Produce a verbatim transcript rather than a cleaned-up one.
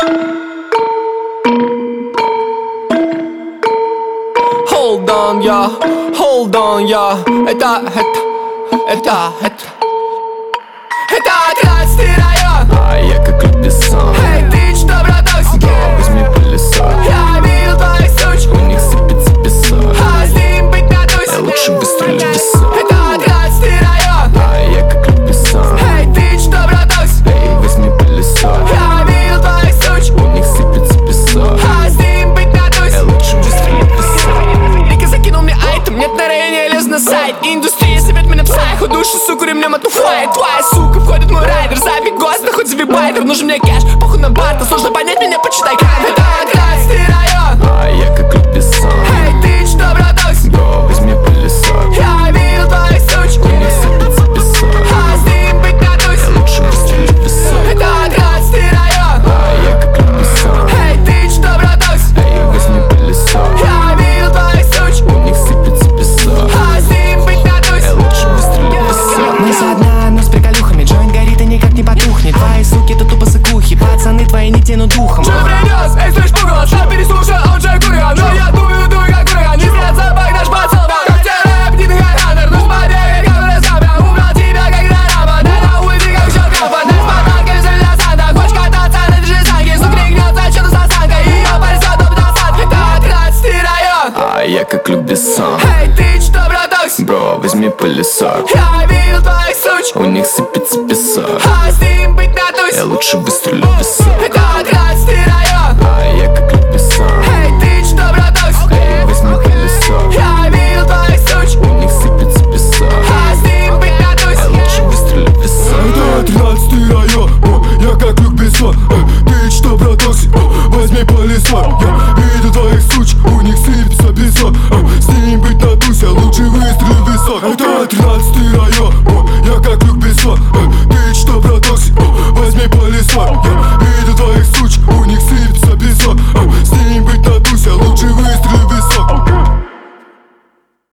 Hold on, я, hold on, я. Это, это, это, это Это тринадцатый район, а я как Любисон. Эй, ты что, браток? Возьми пылесос. Я видел твоих сучек, У них сыпется песок. а с ним быть надусь. Я лучше выстрелю в висок. Это тринадцатый район, А я как Любисон. Эй, ты что, браток? Эй, возьми пылесос. Я видел твоих сучек, У них сыпется песок. а с ним быть надусь. Я лучше выстрелю в висок. Рика закинул мне айтем, нет на рейне, лез на сайт. Индустрия зовет меня псайху, душу, суку, ремнем отуфает. Твоя сука входит в мой райдер, забей гост, да хоть завибайтер. Нужен мне кэш, похуй на барта, сложно понять меня, почитай кайф. Это тринадцатый район, А я как Любисон. Эй, ты что, браток? Бро, возьми пылесос. Я видел твоих сучек, У них сыпется песок. а с ним быть надусь. Я лучше выстрелю в висок. Это тринадцатый район, А я как Любисон. Эй, ты что, браток? Эй, возьми пылесос. Я видел твоих сучек, У них сыпется песок. а с ним быть надусь. Я лучше выстрелю в висок. Мы со дна, но с приколюхами. Джойнт горит и никак не потухнет. Твои суки, это тупо сыкухи. Пацаны твои не тянут духом. Что принес? Эй, слышь, пугало, сам переслушал, а он же курган. Но я дую, дую, как ураган. Не зря запах наш поцеловал. Как тебе рэп, не хайхантер. Ну смотри, как разгам. Я убрал тебя, как граната. Да на улице, как щелка. Фонтан с подарками, зеленая Санта. Хочешь кататься на держи санки. Сука, крикнется, что-то с осанкой. Ее порисет, топ досадки. Это тринадцатый район, А я как Любисон. Эй, ты что, браток? Бро, возьми пылесос. Я видел твоих сучек, У них сыпется песок. а с ним быть надусь. Я лучше выстрелю в висок. Это тринадцатый район, А я как Любисон. Эй, ты что, браток? Эй, возьми пылесос. Я видел твоих сучек, У них сыпется песок. а с ним быть надусь. Я лучше выстрелю в висок. Это тринадцатый район, о, я как Люк Бессон. Э, Ты что, браток, о, возьми пылесос. Я